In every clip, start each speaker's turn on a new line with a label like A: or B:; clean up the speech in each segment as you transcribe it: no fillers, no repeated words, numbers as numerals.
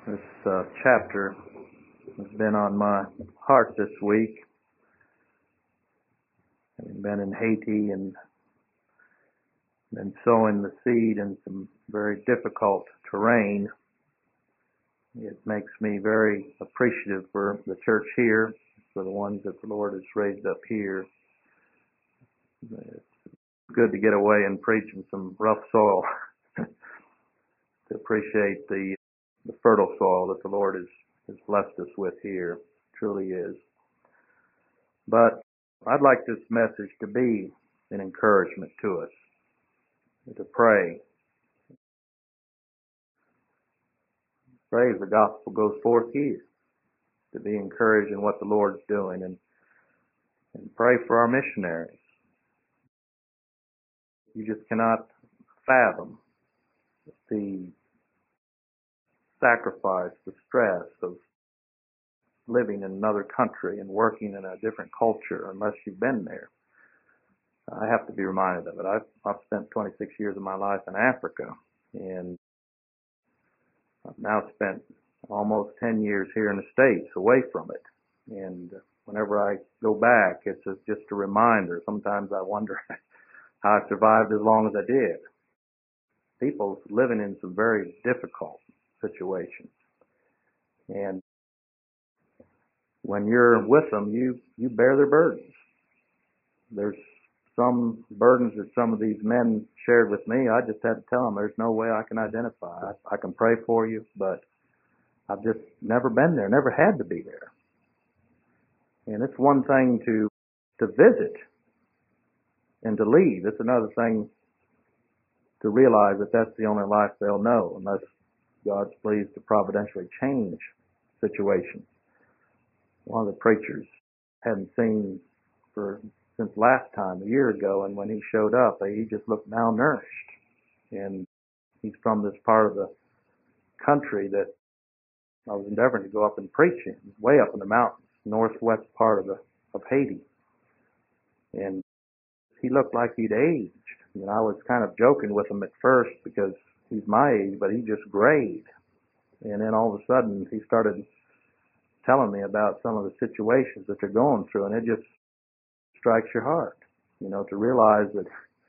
A: This chapter has been on my heart this week. Having been in Haiti and been sowing the seed in some very difficult terrain, it makes me very appreciative for the church here, for the ones that the Lord has raised up here. It's good to get away and preach in some rough soil, to appreciate the fertile soil that the Lord has blessed us with here. It truly is. But I'd like this message to be an encouragement to us, to pray. Pray as the gospel goes forth here, to be encouraged in what the Lord's doing, and pray for our missionaries. You just cannot fathom the sacrifice, the stress of living in another country and working in a different culture unless you've been there. I have to be reminded of it. I've spent 26 years of my life in Africa, and I've now spent almost 10 years here in the States away from it. And whenever I go back, it's just a reminder. Sometimes I wonder how I survived as long as I did. People living in some very difficult situations. And when you're with them, you bear their burdens. There's some burdens that some of these men shared with me. I just had to tell them there's no way I can identify. I can pray for you, but I've just never been there, never had to be there. And it's one thing to visit and to leave. It's another thing to realize that that's the only life they'll know unless God's pleased to providentially change situations. One of the preachers hadn't seen since last time, a year ago, and when he showed up, he just looked malnourished. And he's from this part of the country that I was endeavoring to go up and preach in, way up in the mountains, northwest part of Haiti. And he looked like he'd aged. And I was kind of joking with him at first because he's my age, but he just grayed. And then all of a sudden he started telling me about some of the situations that they're going through, and it just strikes your heart, to realize that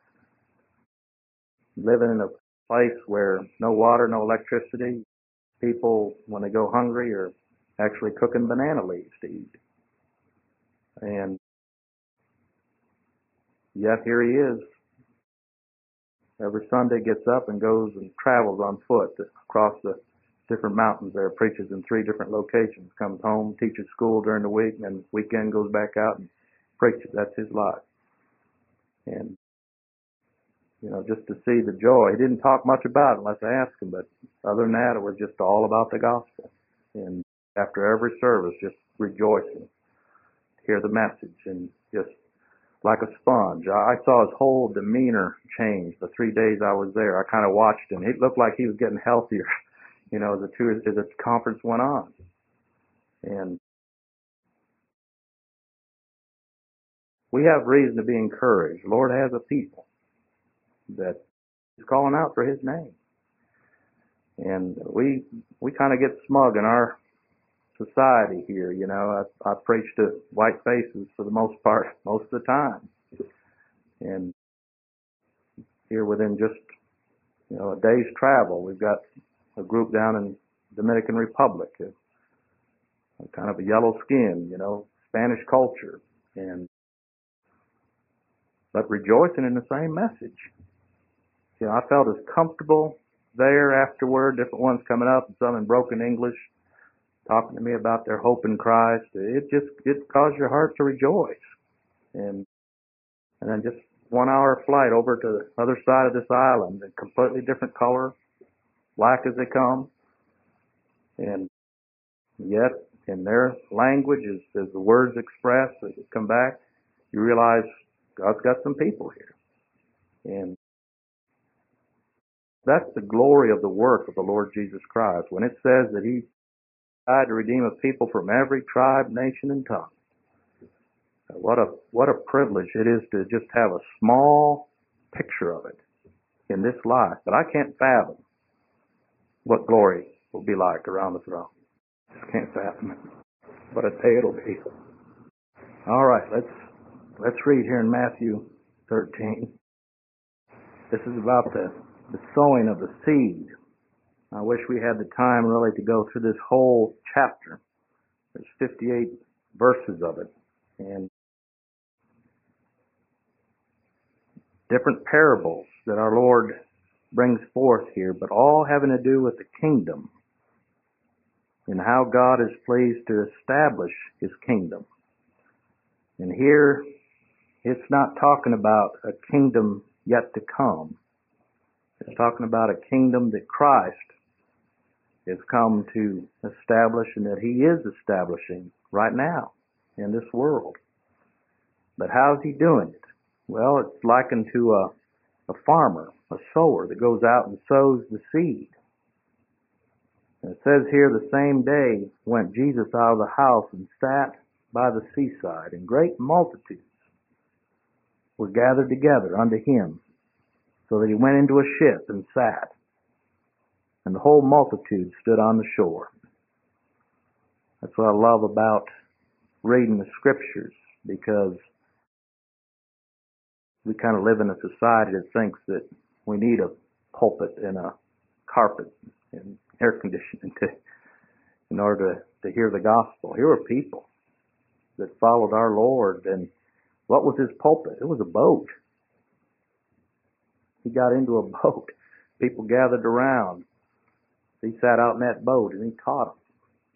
A: living in a place where no water, no electricity, people, when they go hungry, are actually cooking banana leaves to eat. And yet here he is. Every Sunday gets up and goes and travels on foot across the different mountains there, preaches in 3 different locations, comes home, teaches school during the week, and then weekend goes back out and preaches. That's his life. And, just to see the joy. He didn't talk much about it unless I asked him, but other than that, it was just all about the gospel. And after every service, just rejoicing to hear the message, and just like a sponge. I saw his whole demeanor change the 3 days I was there. I kind of watched him. It looked like he was getting healthier, as the conference went on. And we have reason to be encouraged. The Lord has a people that is calling out for His name. And we kind of get smug in our society here. I preach to white faces for the most part, most of the time. And here within just, a day's travel, we've got a group down in Dominican Republic, kind of a yellow skin, Spanish culture, but rejoicing in the same message. I felt as comfortable there afterward, different ones coming up, and some in broken English, talking to me about their hope in Christ. It caused your heart to rejoice. And then just 1 hour flight over to the other side of this island, a completely different color, black as they come. And yet, in their language, as the words express, as they come back, you realize God's got some people here. And that's the glory of the work of the Lord Jesus Christ. When it says that He died to redeem a people from every tribe, nation, and tongue. What a privilege it is to just have a small picture of it in this life. But I can't fathom what glory will be like around the throne. Just can't fathom it. What a day it'll be. All right, let's read here in Matthew 13. This is about the sowing of the seed. I wish we had the time really to go through this whole chapter. There's 58 verses of it, and different parables that our Lord brings forth here, but all having to do with the kingdom and how God is pleased to establish His kingdom. And here, it's not talking about a kingdom yet to come. It's talking about a kingdom that Christ has come to establish and that He is establishing right now in this world. But how's He doing it? Well, it's likened to a farmer, a sower that goes out and sows the seed. And it says here, the same day went Jesus out of the house and sat by the seaside, and great multitudes were gathered together unto Him, so that He went into a ship and sat, and the whole multitude stood on the shore. That's what I love about reading the Scriptures, because we kind of live in a society that thinks that we need a pulpit and a carpet and air conditioning in order to hear the gospel. Here were people that followed our Lord, and what was His pulpit? It was a boat. He got into a boat. People gathered around. He sat out in that boat and He taught them.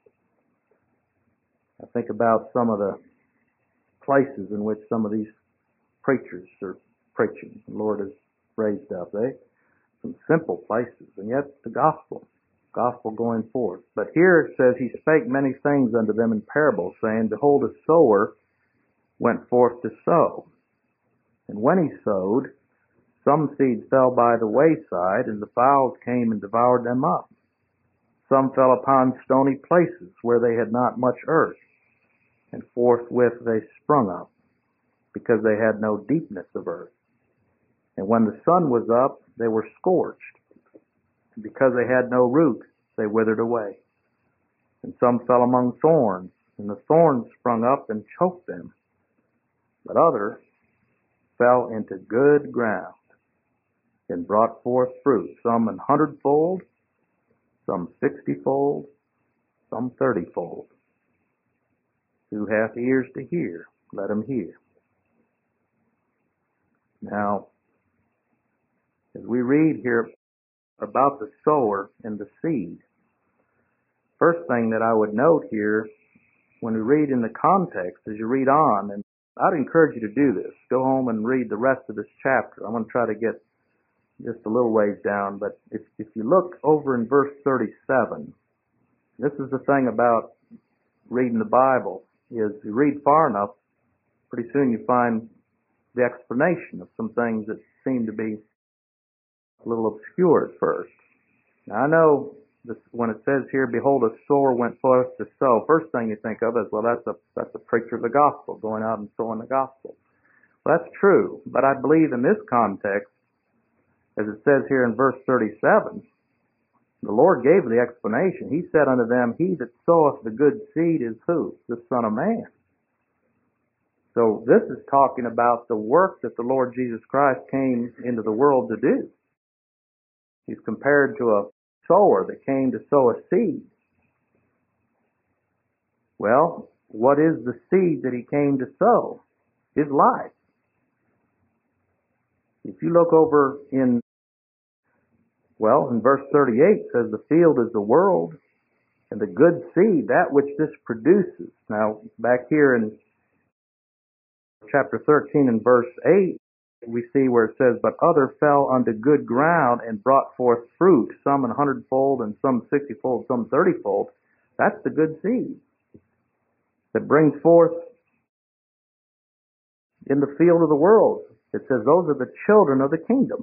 A: I think about some of the places in which some of these preachers are preaching. The Lord has raised up. Some simple places, and yet the gospel going forth. But here it says, He spake many things unto them in parables, saying, Behold, a sower went forth to sow. And when he sowed, some seed fell by the wayside, and the fowls came and devoured them up. Some fell upon stony places, where they had not much earth, and forthwith they sprung up, because they had no deepness of earth. And when the sun was up, they were scorched. And because they had no root, they withered away. And some fell among thorns, and the thorns sprung up and choked them. But others fell into good ground, and brought forth fruit, some 100-fold, some 60-fold, some 30-fold. Who hath ears to hear, let him hear. Now, as we read here about the sower and the seed, first thing that I would note here, when we read in the context, as you read on, and I'd encourage you to do this, go home and read the rest of this chapter. I'm going to try to get just a little ways down, but if you look over in verse 37, this is the thing about reading the Bible, is you read far enough, pretty soon you find the explanation of some things that seem to be a little obscure at first. Now I know this, when it says here, Behold, a sower went forth to sow, first thing you think of is, well, that's a preacher of the gospel, going out and sowing the gospel. Well, that's true, but I believe in this context, as it says here in verse 37, the Lord gave the explanation. He said unto them, He that soweth the good seed is who? The Son of Man. So this is talking about the work that the Lord Jesus Christ came into the world to do. He's compared to a sower that came to sow a seed. Well, what is the seed that He came to sow? His life. If you look over in verse 38 it says, The field is the world, and the good seed, that which this produces. Now, back here in chapter 13 and verse 8, we see where it says, But other fell unto good ground and brought forth fruit, some 100-fold, and some 60-fold, some 30-fold. That's the good seed that brings forth in the field of the world. It says those are the children of the kingdom.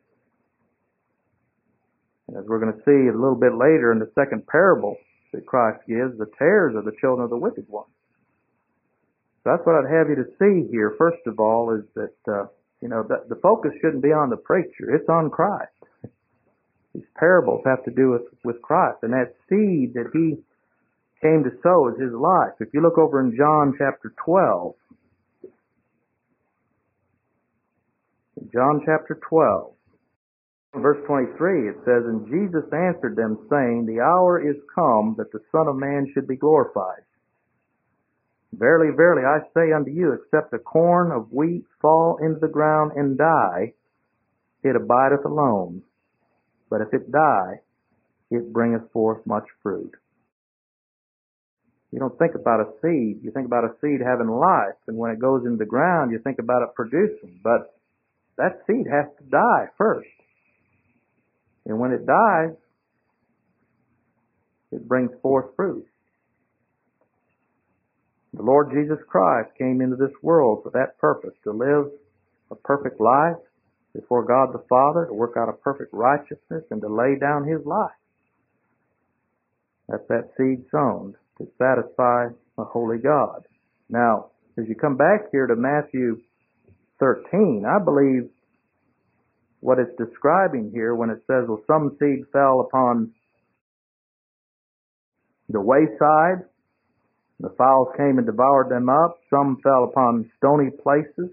A: And as we're going to see a little bit later in the second parable that Christ gives, the tares are the children of the wicked one. So that's what I'd have you to see here, first of all, is that, the focus shouldn't be on the preacher. It's on Christ. These parables have to do with Christ, and that seed that he came to sow is his life. If you look over in John chapter 12, John chapter 12, verse 23, it says, "And Jesus answered them, saying, The hour is come that the Son of Man should be glorified. Verily, verily, I say unto you, except a corn of wheat fall into the ground and die, it abideth alone. But if it die, it bringeth forth much fruit." You don't think about a seed. You think about a seed having life, and when it goes into the ground, you think about it producing. But that seed has to die first. And when it dies, it brings forth fruit. The Lord Jesus Christ came into this world for that purpose, to live a perfect life before God the Father, to work out a perfect righteousness, and to lay down his life. That's that seed sown to satisfy a holy God. Now, as you come back here to Matthew 13, I believe what it's describing here when it says, well, some seed fell upon the wayside, the fowls came and devoured them up. Some fell upon stony places.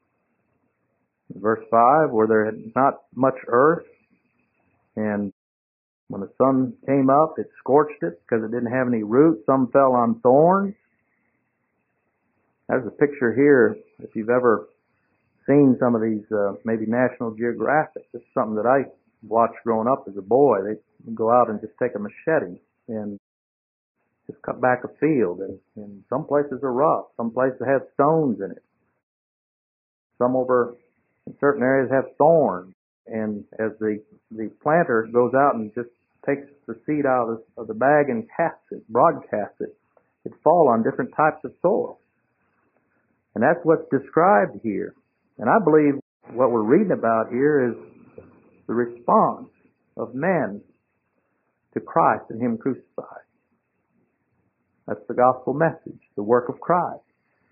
A: Verse 5, where there had not much earth, and when the sun came up, it scorched it because it didn't have any root. Some fell on thorns. There's a picture here, if you've ever seen some of these, maybe National Geographic. This is something that I watched growing up as a boy. They'd go out and just take a machete and just cut back a field. And some places are rough. Some places have stones in it. Some over in certain areas have thorns. And as the planter goes out and just takes the seed out of the bag and broadcasts it, it falls on different types of soil. And that's what's described here. And I believe what we're reading about here is the response of men to Christ and him crucified. That's the gospel message, the work of Christ.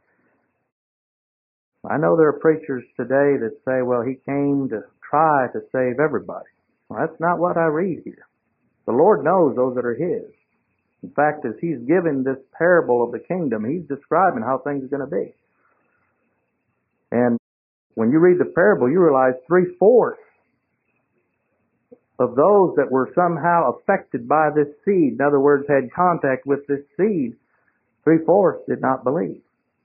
A: I know there are preachers today that say, well, he came to try to save everybody. Well, that's not what I read here. The Lord knows those that are his. In fact, as he's given this parable of the kingdom, he's describing how things are going to be. And when you read the parable, you realize 3/4 of those that were somehow affected by this seed, in other words, had contact with this seed, 3/4 did not believe.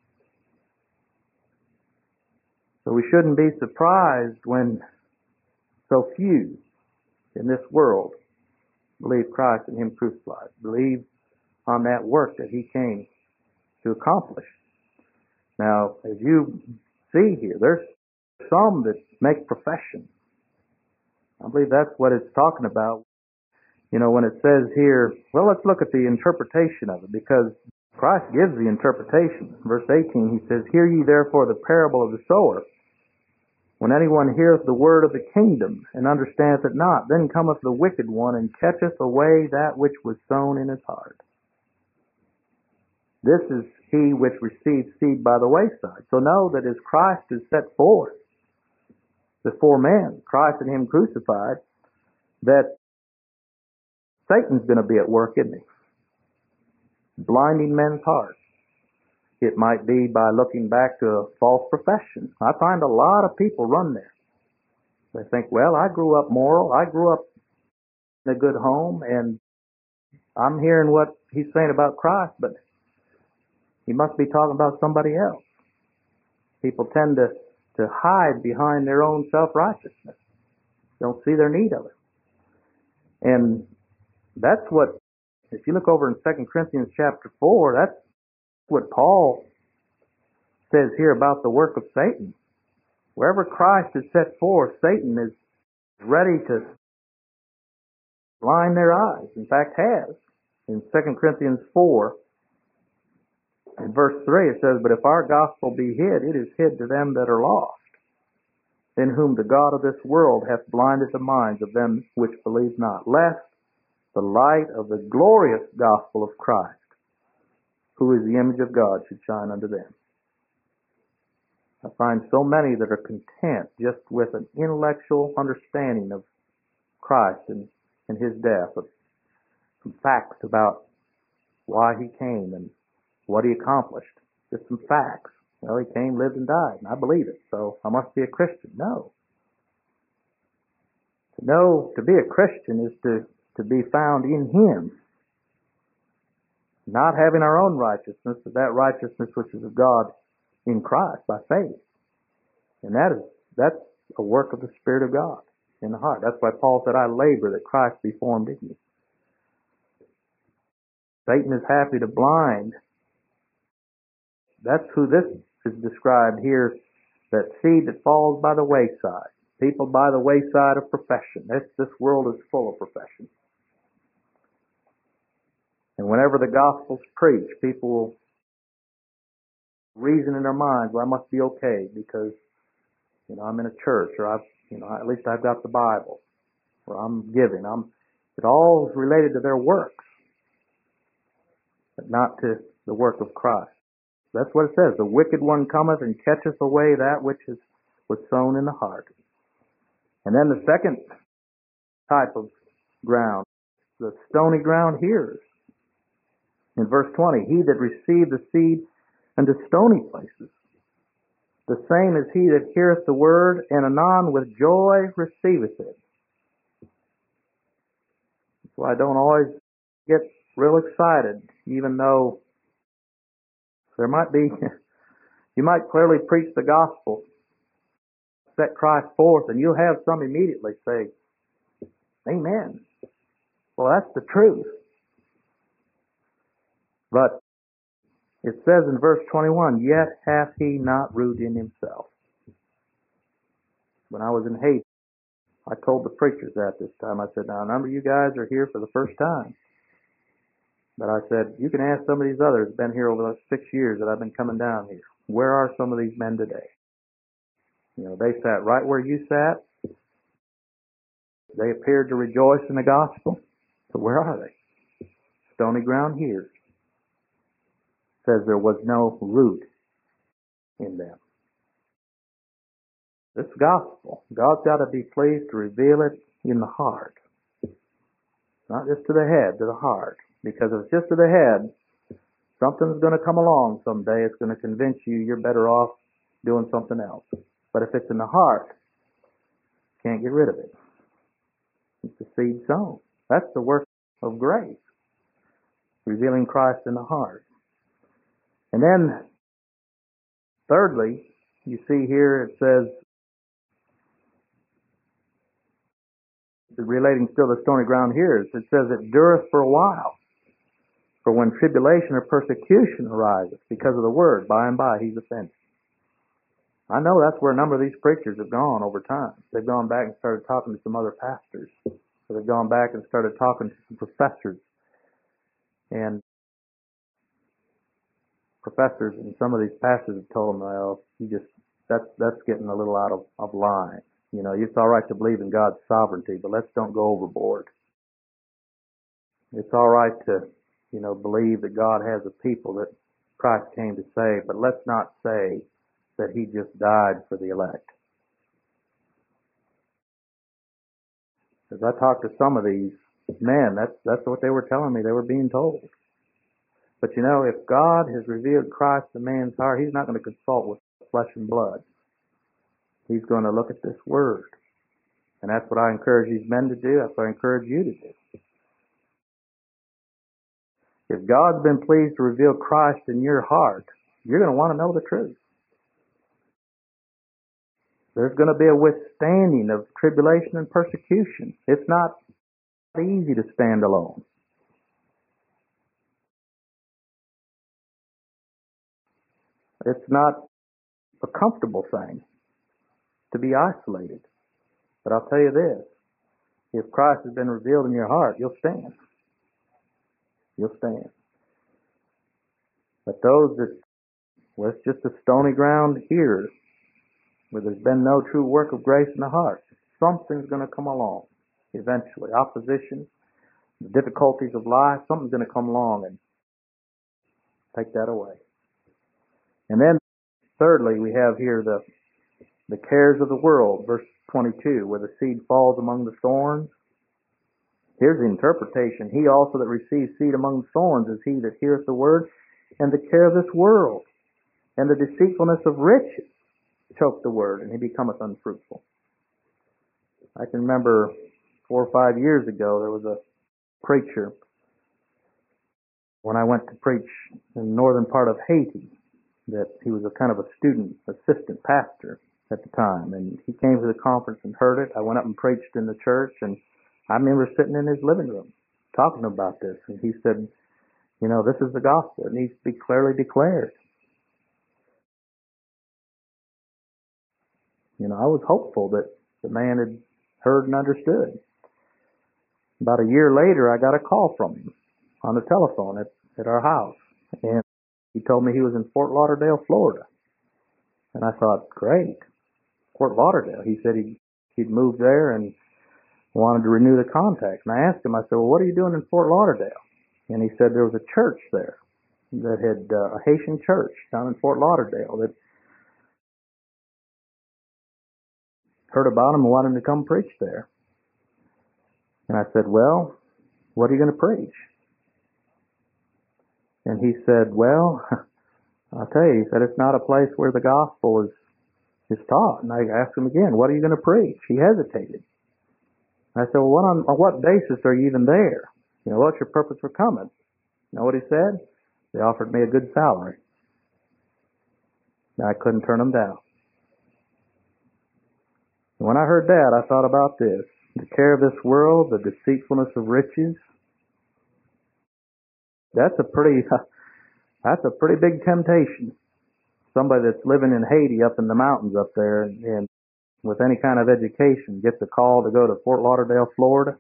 A: So we shouldn't be surprised when so few in this world believe Christ and him crucified, believe on that work that he came to accomplish. Now, as you see here, there's some that make profession. I believe that's what it's talking about. You know, when it says here, well, let's look at the interpretation of it, because Christ gives the interpretation. Verse 18, he says, "Hear ye therefore the parable of the sower. When anyone heareth the word of the kingdom, and understandeth it not, then cometh the wicked one, and catcheth away that which was sown in his heart. This is he which receives seed by the wayside." So know that as Christ is set forth before men, Christ and him crucified, that Satan's going to be at work, isn't he? Blinding men's hearts. It might be by looking back to a false profession. I find a lot of people run there. They think, well, I grew up moral. I grew up in a good home, and I'm hearing what he's saying about Christ, but he must be talking about somebody else. People tend to hide behind their own self-righteousness. Don't see their need of it. And that's what, if you look over in 2 Corinthians chapter 4, that's what Paul says here about the work of Satan. Wherever Christ is set forth, Satan is ready to blind their eyes. In fact, has. In 2 Corinthians 4, in verse 3, it says, "But if our gospel be hid, it is hid to them that are lost, in whom the God of this world hath blinded the minds of them which believe not, lest the light of the glorious gospel of Christ, who is the image of God, should shine unto them." I find so many that are content just with an intellectual understanding of Christ and and his death, some facts about why he came and what he accomplished. Just some facts. Well, he came, lived, and died, and I believe it, so I must be a Christian. No. To be a Christian is to be found in him, not having our own righteousness, but that righteousness which is of God in Christ by faith. And that's a work of the Spirit of God in the heart. That's why Paul said, I labor that Christ be formed in you. Satan is happy to blind. That's who this is described here, that seed that falls by the wayside. People by the wayside of profession. This world is full of profession. And whenever the gospel's preached, people will reason in their minds, well, I must be okay because, I'm in a church, or at least I've got the Bible, or I'm giving. It all is related to their works, but not to the work of Christ. That's what it says. The wicked one cometh and catcheth away that which was sown in the heart. And then the second type of ground, the stony ground hears. In verse 20, he that received the seed unto stony places, the same is he that heareth the word, and anon with joy receiveth it. That's why I don't always get real excited, even though there might be, you might clearly preach the gospel, set Christ forth, and you'll have some immediately say, amen. Well, that's the truth. But it says in verse 21, yet hath he not root in himself. When I was in Haiti, I told the preachers that this time. I said, now a number of you guys are here for the first time. But I said, you can ask some of these others who've been here over the 6 years that I've been coming down here. Where are some of these men today? They sat right where you sat. They appeared to rejoice in the gospel. So where are they? Stony ground here. Says there was no root in them. This gospel, God's got to be pleased to reveal it in the heart. Not just to the head, to the heart. Because if it's just to the head, something's going to come along someday. It's going to convince you you're better off doing something else. But if it's in the heart, can't get rid of it. It's the seed sown. That's the work of grace. Revealing Christ in the heart. And then, thirdly, you see here it says, relating still to stony ground here, it says it dureth for a while. For when tribulation or persecution arises because of the word, by and by he's offended. I know that's where a number of these preachers have gone over time. They've gone back and started talking to some other pastors. So they've gone back and started talking to some professors. And professors and some of these pastors have told them, well, that's getting a little out of line. It's all right to believe in God's sovereignty, but let's don't go overboard. It's all right to, believe that God has a people that Christ came to save, but let's not say that he just died for the elect. As I talked to some of these men, that's what they were telling me. They were being told. But if God has revealed Christ in man's heart, he's not going to consult with flesh and blood. He's going to look at this word. And that's what I encourage these men to do. That's what I encourage you to do. If God's been pleased to reveal Christ in your heart, you're going to want to know the truth. There's going to be a withstanding of tribulation and persecution. It's not easy to stand alone. It's not a comfortable thing to be isolated. But I'll tell you this, if Christ has been revealed in your heart, you'll stand. You'll stand. But those that, it's just a stony ground here, where there's been no true work of grace in the heart, something's going to come along eventually. Opposition, the difficulties of life, something's going to come along and take that away. And then, thirdly, we have here the cares of the world, verse 22, where the seed falls among the thorns. Here's the interpretation. He also that receives seed among thorns is he that heareth the word, and the care of this world, and the deceitfulness of riches choke the word, and he becometh unfruitful. I can remember 4 or 5 years ago, there was a preacher when I went to preach in the northern part of Haiti, that he was a kind of a student assistant pastor at the time, and he came to the conference and heard it. I went up and preached in the church, and I remember sitting in his living room talking about this, and he said, you know, this is the gospel. It needs to be clearly declared. You know, I was hopeful that the man had heard and understood. About a year later, I got a call from him on the telephone at our house, and he told me he was in Fort Lauderdale, Florida. And I thought, great, Fort Lauderdale. He said he'd moved there and wanted to renew the contact. And I asked him, I said, well, what are you doing in Fort Lauderdale? And he said there was a church there that had a Haitian church down in Fort Lauderdale that heard about him and wanted him to come preach there. And I said, well, what are you going to preach? And he said, well, I'll tell you, he said, it's not a place where the gospel is taught. And I asked him again, what are you going to preach? He hesitated. I said, well, on what basis are you even there? You know, what's your purpose for coming? You know what he said? They offered me a good salary. And I couldn't turn them down. And when I heard that, I thought about this. The care of this world, the deceitfulness of riches. That's a pretty big temptation. Somebody that's living in Haiti up in the mountains up there and with any kind of education gets a call to go to Fort Lauderdale, Florida.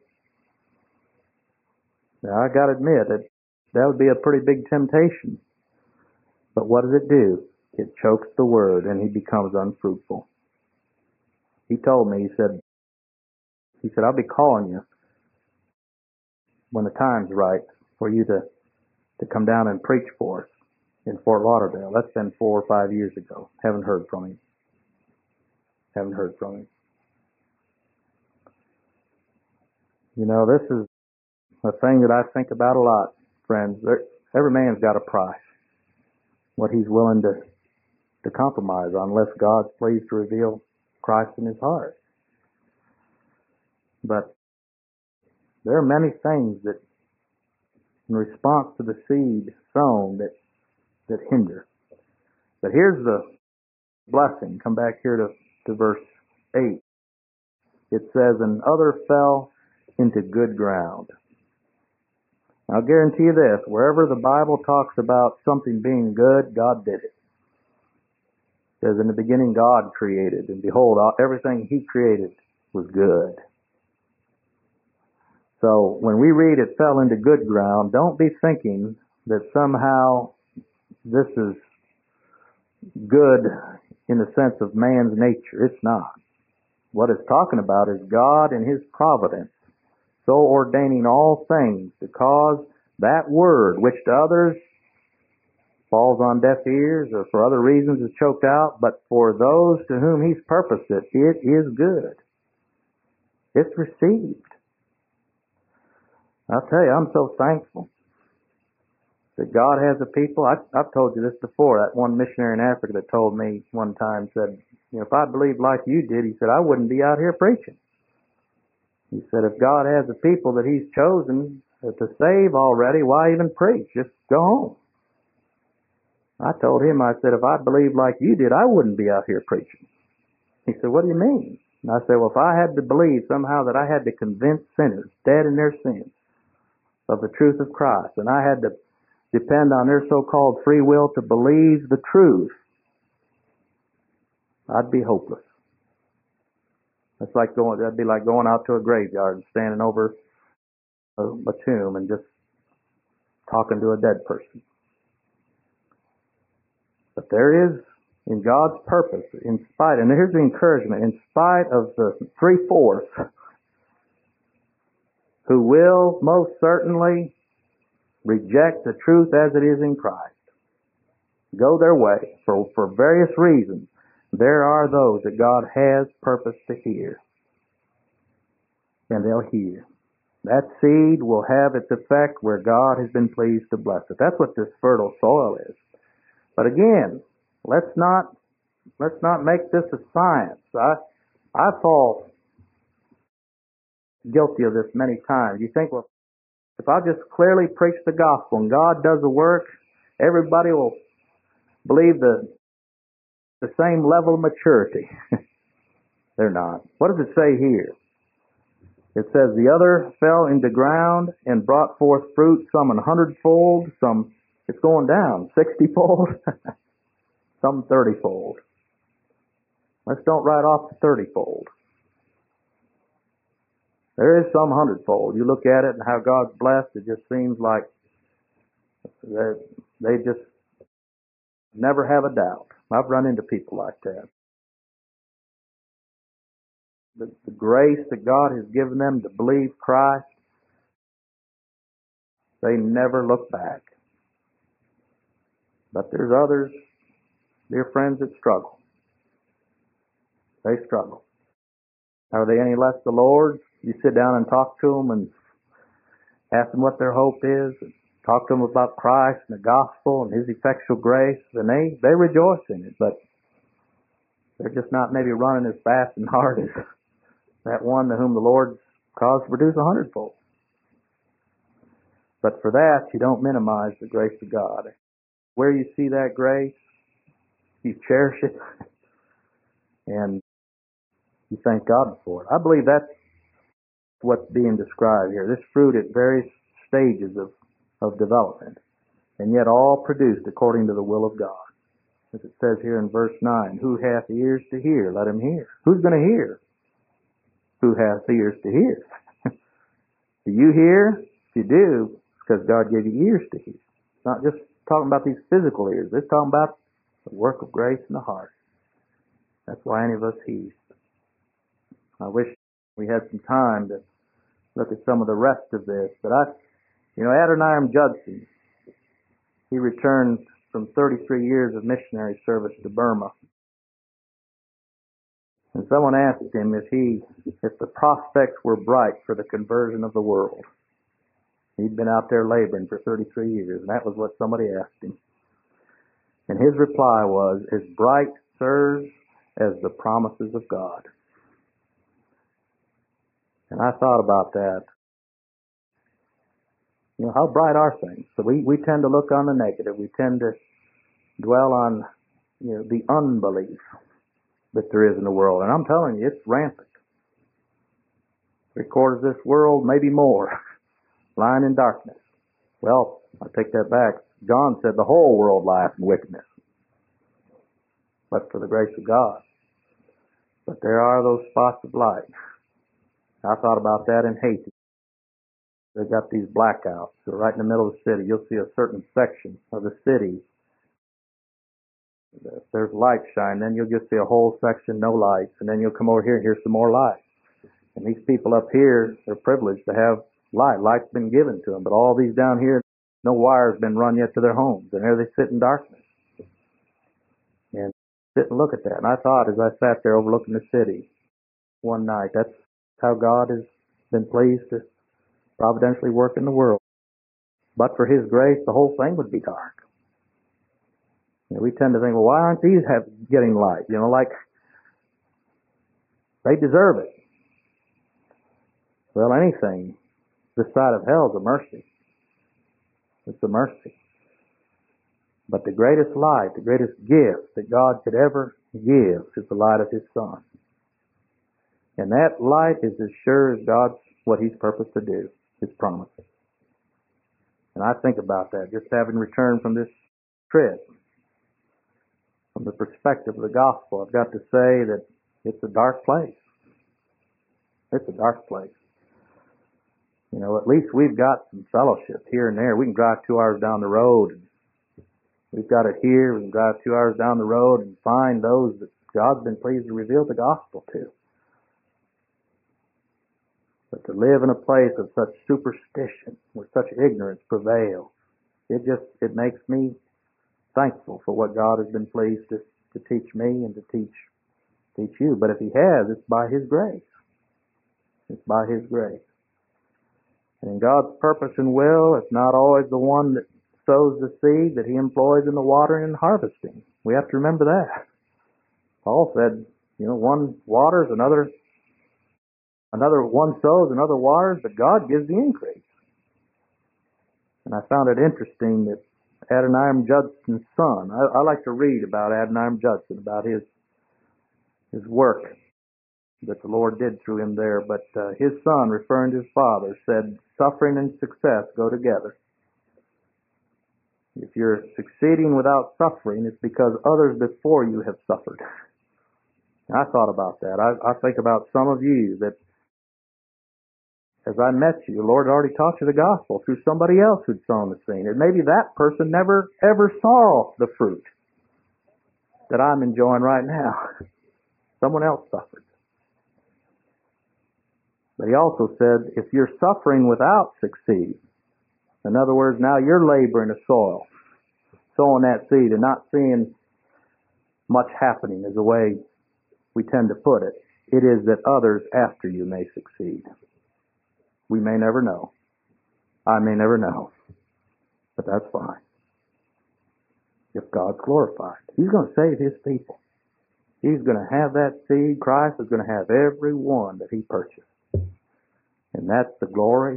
A: Now, I got to admit that would be a pretty big temptation. But what does it do? It chokes the word and he becomes unfruitful. He told me, he said, I'll be calling you when the time's right for you to come down and preach for us in Fort Lauderdale. That's been 4 or 5 years ago. Haven't heard from him. You know, this is a thing that I think about a lot, friends. Every man's got a price. What he's willing to compromise on, unless God's pleased to reveal Christ in his heart. But there are many things that, in response to the seed sown, that hinder. But here's the blessing. Come back here to verse 8. It says, and other fell into good ground. I'll guarantee you this, wherever the Bible talks about something being good, God did it. It says, in the beginning God created, and behold, everything he created was good. So when we read it fell into good ground, don't be thinking that somehow this is good in the sense of man's nature. It's not. What it's talking about is God and his providence so ordaining all things to cause that word, which to others falls on deaf ears or for other reasons is choked out, but for those to whom he's purposed it, it is good. It's received. I'll tell you, I'm so thankful that God has a people. I've told you this before. That one missionary in Africa that told me one time said, you know, if I believed like you did, he said, I wouldn't be out here preaching. He said, if God has a people that he's chosen to save already, why even preach? Just go home. I told him, I said, if I believed like you did, I wouldn't be out here preaching. He said, what do you mean? And I said, well, if I had to believe somehow that I had to convince sinners dead in their sins of the truth of Christ, and I had to depend on their so-called free will to believe the truth, I'd be hopeless. That'd be like going out to a graveyard and standing over a tomb and just talking to a dead person. But there is, in God's purpose, in spite, and here's the encouragement, in spite of the 3/4 who will most certainly reject the truth as it is in Christ, go their way for various reasons, there are those that God has purposed to hear. And they'll hear. That seed will have its effect where God has been pleased to bless it. That's what this fertile soil is. But again, let's not make this a science. I fall guilty of this many times. You think, well, if I just clearly preach the gospel and God does the work, everybody will believe the same level of maturity. They're not. What does it say here? It says, the other fell into ground and brought forth fruit, some 100-fold, some, it's going down, 60-fold, some 30-fold. Let's don't write off the 30-fold. There is some 100-fold. You look at it and how God's blessed, it just seems like they just never have a doubt. I've run into people like that. The grace that God has given them to believe Christ, they never look back. But there's others, dear friends, that struggle. They struggle. Are they any less the Lord's? You sit down and talk to them and ask them what their hope is, and talk to them about Christ and the gospel and His effectual grace, and they rejoice in it, but they're just not maybe running as fast and hard as that one to whom the Lord caused to produce 100-fold. But for that, you don't minimize the grace of God. Where you see that grace, you cherish it, and you thank God for it. I believe that's what's being described here. This fruit at various stages of development, and yet all produced according to the will of God. As it says here in verse 9, who hath ears to hear, let him hear. Who's going to hear? Who hath ears to hear? Do you hear? If you do, it's because God gave you ears to hear. It's not just talking about these physical ears. It's talking about the work of grace in the heart. That's why any of us hears. I wish we had some time to look at some of the rest of this. But Adoniram Judson, he returned from 33 years of missionary service to Burma. And someone asked him if the prospects were bright for the conversion of the world. He'd been out there laboring for 33 years, and that was what somebody asked him. And his reply was, as bright, sirs, as the promises of God. And I thought about that. How bright are things? So we tend to look on the negative. We tend to dwell on the unbelief that there is in the world. And I'm telling you, it's rampant. 3/4 of this world, maybe more, lying in darkness. Well, I take that back. John said the whole world lies in wickedness, but for the grace of God. But there are those spots of light. I thought about that in Haiti. They've got these blackouts. So right in the middle of the city, you'll see a certain section of the city. If there's light shine, then you'll just see a whole section, no lights. And then you'll come over here and here's some more light. And these people up here, they're privileged to have light. Light's been given to them. But all these down here, no wire's been run yet to their homes. And there they sit in darkness. And sit and look at that. And I thought as I sat there overlooking the city one night, that's how God has been pleased to providentially work in the world. But for His grace, the whole thing would be dark. We tend to think, well, why aren't these getting light? Like they deserve it. Well, anything this side of hell is a mercy. It's a mercy. But the greatest light, the greatest gift that God could ever give is the light of His Son. And that light is as sure as God's what He's purposed to do, His promises. And I think about that, just having returned from this trip. From the perspective of the gospel, I've got to say that it's a dark place. It's a dark place. At least we've got some fellowship here and there. We can drive 2 hours down the road. And we've got it here. We can drive 2 hours down the road and find those that God's been pleased to reveal the gospel to. But to live in a place of such superstition, where such ignorance prevails, it makes me thankful for what God has been pleased to teach me and to teach you. But if He has, it's by His grace. It's by His grace. And in God's purpose and will, it's not always the one that sows the seed that He employs in the watering and harvesting. We have to remember that. Paul said, one waters, another one sows, another waters, but God gives the increase. And I found it interesting that Adoniram Judson's son, I like to read about Adoniram Judson, about his work that the Lord did through him there, but his son, referring to his father, said, suffering and success go together. If you're succeeding without suffering, it's because others before you have suffered. And I thought about that. I think about some of you that as I met you, the Lord already taught you the gospel through somebody else who'd sown the seed. And maybe that person never ever saw the fruit that I'm enjoying right now. Someone else suffered. But he also said, if you're suffering without succeed, in other words, now you're laboring the soil, sowing that seed and not seeing much happening is the way we tend to put it. It is that others after you may succeed. We may never know. I may never know. But that's fine. If God's glorified, He's going to save His people. He's going to have that seed. Christ is going to have every one that He purchased. And that's the glory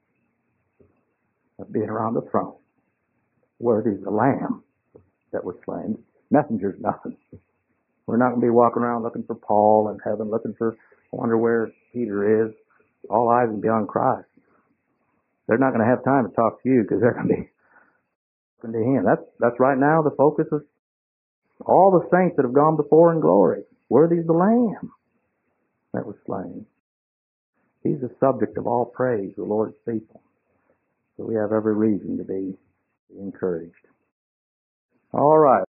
A: of being around the throne. Worthy is the Lamb that was slain. Messenger's nothing. We're not going to be walking around looking for Paul in heaven, looking for, wonder where Peter is. All eyes will be on Christ. They're not going to have time to talk to you because they're going to be looking to Him. That's right now the focus of all the saints that have gone before in glory. Worthy is the Lamb that was slain. He's the subject of all praise, the Lord's people. So we have every reason to be encouraged. All right.